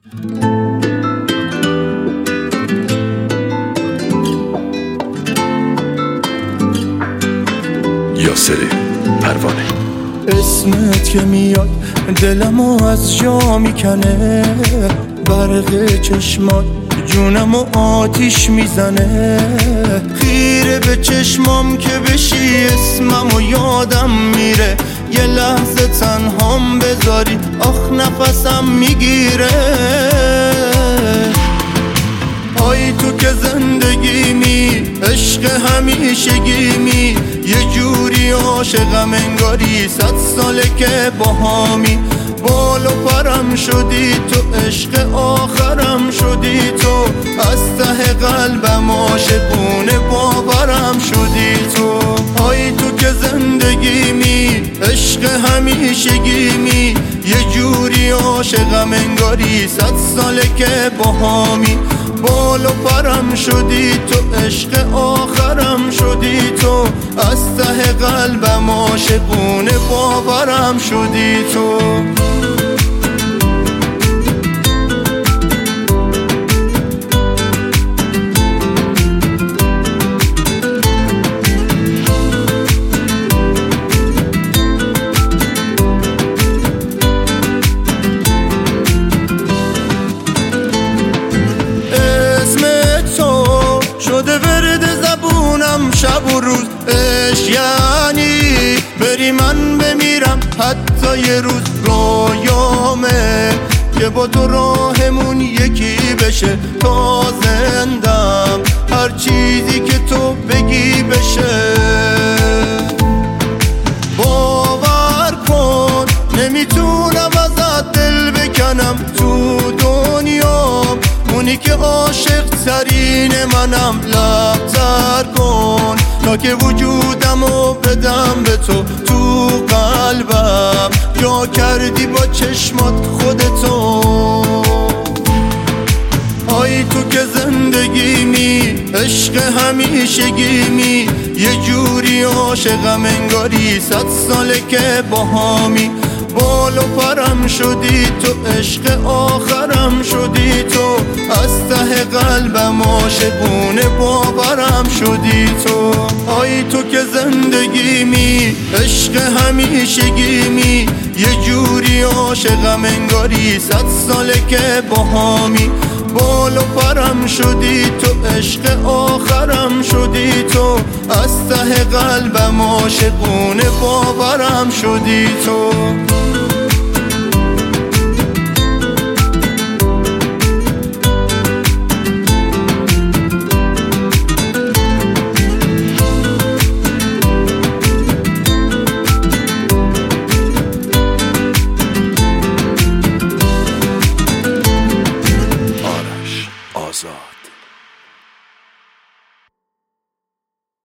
یاسر پروانه. اسمت که میاد دلمو از جا میکنه، برق چشمات جونمو آتیش میزنه، خیره به چشمام که بشی اسممو یادم میره، یه لحظه تنهام بذاری آخ نفسم میگیره. آی تو که زندگیمی عشق همیشگیمی، یه جوری عاشقم انگاری 100 ساله که باهامی، بال و پرم شدی تو عشق آخرم شدی تو، از ته قلبم عاشقونه باورم شدی تو. آی تو که زندگیمی عشق همیشگیمی، یه جوری عاشقم انگاری 100 ساله که باهامی، بال و پرم شدی تو عشق آخرم شدی تو، از ته قلبم عاشقونه باورم شدی تو. شده ورد زبونم شب و روز، عشق یعنی بری من بمیرم حتی یه روز، رویامه که با تو راهمون یکی بشه تا زندم، هر چیزی که تو بگی بشه. باور کن نمیتونم ازت دل بکنم، تو دنیا اونی که عاشق ترین منم، لبتر کن تا که وجودمو بدم به تو، تو قلبم جا کردی با چشمات خودتو. آی تو که زندگیمی عشق همیشگیمی، یه جوری عاشقم انگاری 100 ساله که باهامی، بال و پرم شدی تو عشق آخرم شدی تو، از ته قلبم عاشقونه باورم شدی تو. آی تو که زندگیمی عشق همیشگیمی، یه جوری عاشقم انگاری 100 ساله که باهامی، بال و پرم شدی تو عشق آخرم شدی تو، از ته قلبم عاشقونه باورم شدی تو. آزاد.